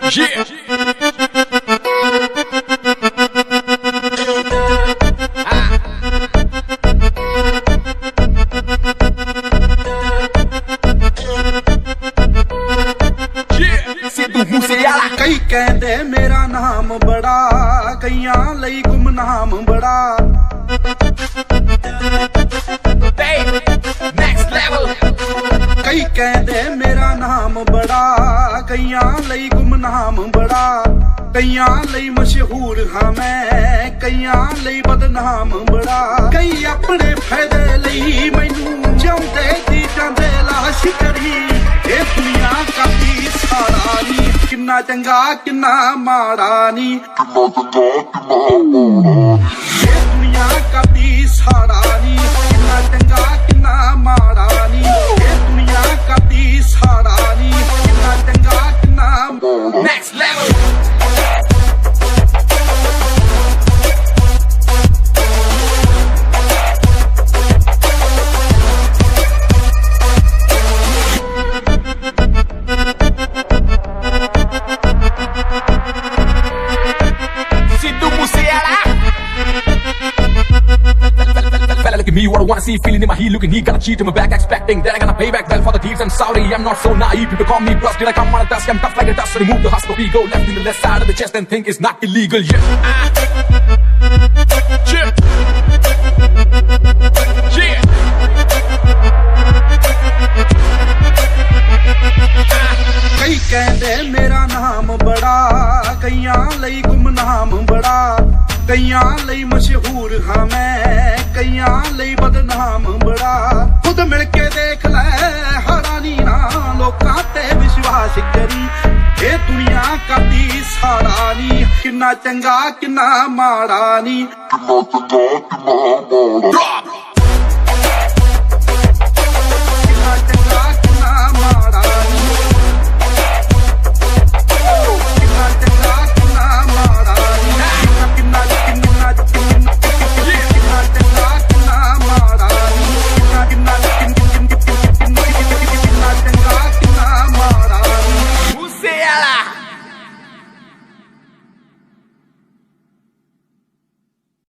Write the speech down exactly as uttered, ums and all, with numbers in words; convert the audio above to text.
Yeah. ਕਈ ਕਹਿੰਦੇ ਮੇਰਾ ਨਾਮ ਬੜਾ, ਕਈਆਂ ਲਈ ਗੁਮਨਾਮ ਬੜਾ। ਕਈ ਕਹਿੰਦੇ ਮੇਰਾ ਨਾਮ ਬੜਾ, ਕਈਆਂ ਲਈ ਗੁਮਨਾਮ ਬੜਾ। ਕਈਆਂ ਲਈ ਮਸ਼ਹੂਰ ਹਾਂ ਮੈਂ, ਕਈਆਂ ਲਈ ਬਦਨਾਮ ਬੜਾ। ਕਈ ਆਪਣੇ ਫਾਇਦੇ ਲਈ ਮੈਨੂੰ ਜਿਉਂਦੇ ਦੀ ਜਾਂਦੇ ਲਾਸ਼ ਕਰੀ। ਇਹ ਦੁਨੀਆ ਕਾਦੀ ਸਾਰਾ ਨੀ, ਕਿੰਨਾ ਚੰਗਾ ਕਿੰਨਾ ਮਾੜਾ ਨੀ। ਇਹ ਦੁਨੀਆ ਕਾਦੀ ਸਾਰਾ ਨੀ, ਕਿੰਨਾ ਚੰਗਾ ਕਿੰਨਾ ਮਾੜਾ ਨੀ। ਇਹ ਦੁਨੀਆ ਕਾਦੀ ਸਾਰਾ ਨੀ, ਕਿੰਨਾ ਚੰਗਾ ਕਿੰਨਾ ਮਾੜਾ। Next level. Me, what I wanna see, feeling in my heel, looking he got a cheat in my back, expecting that I gonna pay back well for the deeds. I'm sorry, I'm not so naive. People call me plus, did I come on a dusk? I'm tough like a dust, so remove the husk of ego, left in the left side of the chest and think it's not illegal. Yeah. Yeah. Yeah. ਕਈ ਕਹਿੰਦੇ ਮੇਰਾ ਨਾਮ ਬੜਾ, ਕਈਆਂ ਲਈ ਗੁਮਨਾਮ ਬੜਾ। ਕਈਆਂ ਲਈ ਮਸ਼ਹੂਰ ਹਾਂ ਮੈਂ, ਕਈਆਂ ਲਈ ਬਦਨਾਮ ਬੜਾ। ਖੁਦ ਮਿਲ ਕੇ ਦੇਖ ਲੈ ਹੈਰਾਨੀ ਨਾ, ਲੋਕਾਂ ਤੇ ਵਿਸ਼ਵਾਸ ਕਰੀ। ਇਹ ਦੁਨੀਆ ਕਾਦੀ ਸਾਰਾ ਨੀ, ਕਿੰਨਾ ਚੰਗਾ ਕਿੰਨਾ ਮਾੜਾ ਨੀ।